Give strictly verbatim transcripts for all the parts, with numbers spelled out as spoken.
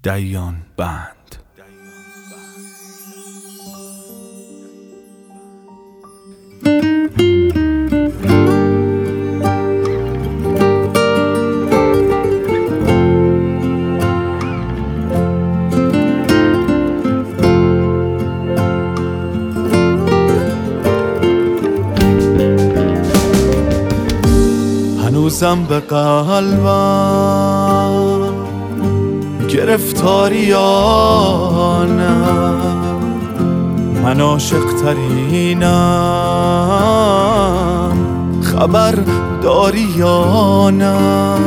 دیان بند. هنوزم به قلبم گرفتاریانم، من عاشق ترینم، خبر داری یا نه؟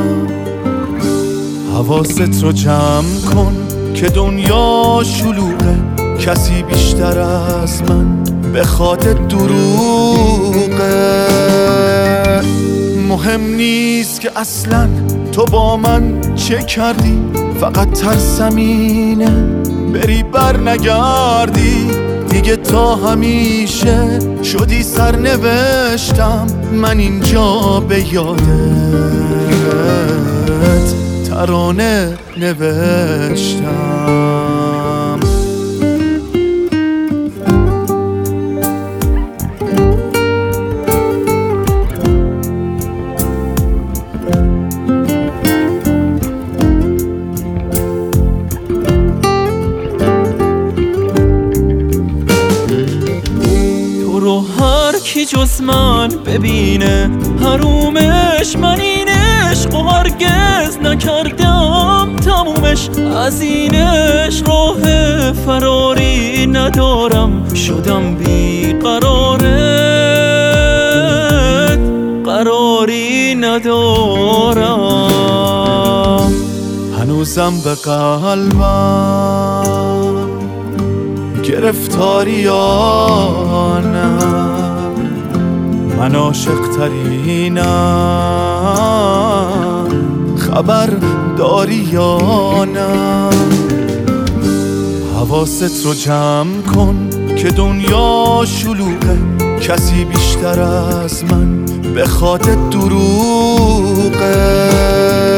حواست رو جمع کن که دنیا شلوغه، کسی بیشتر از من به خاطر دروغه. مهم نیست که اصلا تو با من چه کردی، فقط ترسم اینه بری بر نگردی دیگه. تا همیشه شدی سرنوشتم، من اینجا به یادت ترانه نوشتم. کی جز من ببینه حرومش، من این عشق و هرگز نکردم تمومش. از این عشق راه فراری ندارم، شدم بی قرارت قراری ندارم. هنوزم به قلبم گرفتاریانم، من عاشق ترینم، خبر داری یا نه؟ حواست رو جمع کن که دنیا شلوغه، کسی بیشتر از من به خاطر دروغه.